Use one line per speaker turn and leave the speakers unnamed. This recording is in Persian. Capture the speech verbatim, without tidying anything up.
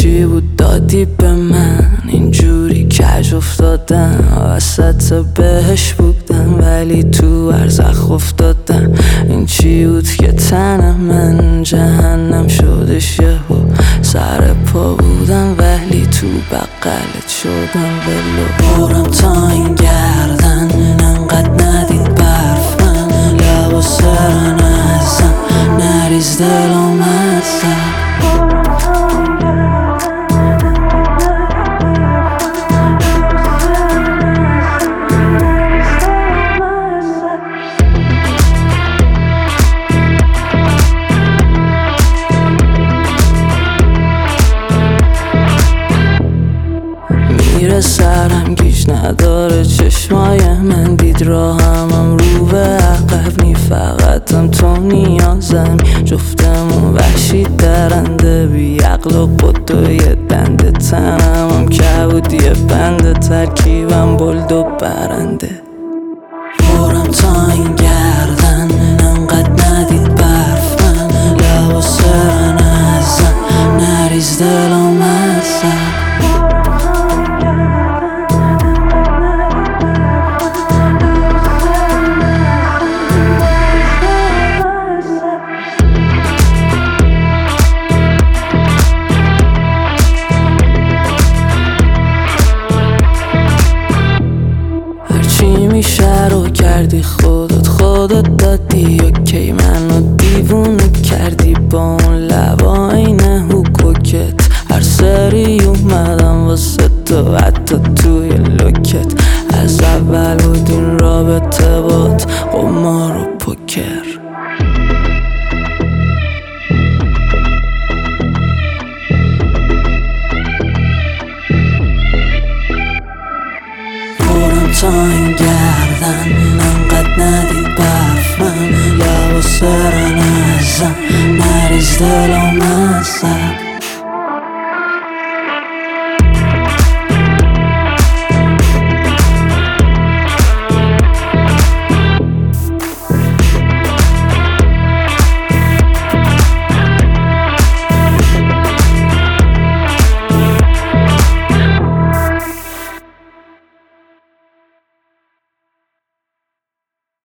چی بود دادی به من، اینجوری کج افتادم، وسط بهش بودم ولی تو برزخ افتادم. این چی بود که تن من جهنم شدش یهو، سر پا بودم ولی تو بغلت شدم ولو. برم تا این گردن انقدر ندید برف من، لب و سر نزن نریز دلم ازم. میره سرم گیج نداره چشمای من، دید راهمم رو به عقب نی، فقطم تو نیازم. جفتمون وحشی درنده بی عقل و قد و یه دنده، تنمم کبود یه بنده، ترکیبم بلد و برنده. برم تا این گردن انقدر ندید برف من، لب و سر نزن نریز دلم ازم. چی میشه رو کردی خودت خودت دادی، اوکی منو دیوونه کردی با اون لبای نه کوکت. هر سری اومدم واسه تو حتی توی لوکت، از اول بود این رابطه بود قمار و پوکر. تا این گردن انقدر ندید برف من، لب و سر نزن نریز دلم ازم.